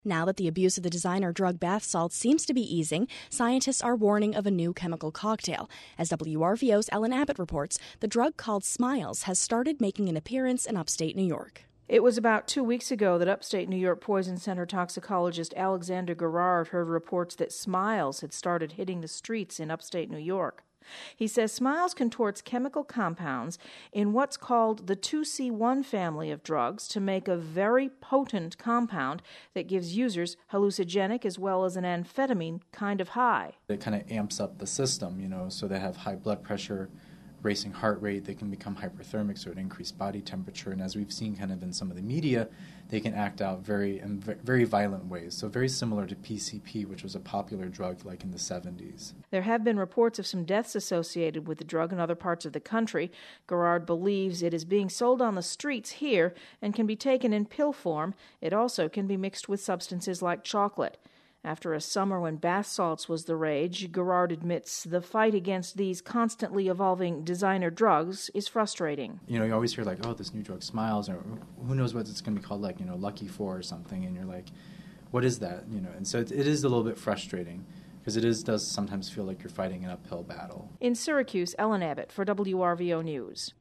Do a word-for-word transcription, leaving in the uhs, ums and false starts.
Now that the abuse of the designer drug bath salts seems to be easing, scientists are warning of a new chemical cocktail. As W R V O's Ellen Abbott reports, the drug called Smiles has started making an appearance in upstate New York. It was about two weeks ago that upstate New York Poison Center toxicologist Alexander Gerard heard reports that Smiles had started hitting the streets in upstate New York. He says Smiles contorts chemical compounds in what's called the two C one family of drugs to make a very potent compound that gives users hallucinogenic as well as an amphetamine kind of high. It kind of amps up the system, you know, so they have high blood pressure, racing heart rate, they can become hyperthermic, so it increased body temperature, and as we've seen kind of in some of the media, they can act out very in very violent ways. So very similar to P C P, which was a popular drug like in the seventies. There have been reports of some deaths associated with the drug in other parts of the country. Gerard believes it is being sold on the streets here and can be taken in pill form. It also can be mixed with substances like chocolate. After a summer when bath salts was the rage, Gerard admits the fight against these constantly evolving designer drugs is frustrating. You know, you always hear like, oh, this new drug Smiles, or who knows what it's going to be called, like, you know, Lucky Four or something, and you're like, what is that? You know, and so it, it is a little bit frustrating because it is does sometimes feel like you're fighting an uphill battle. In Syracuse, Ellen Abbott for W R V O News.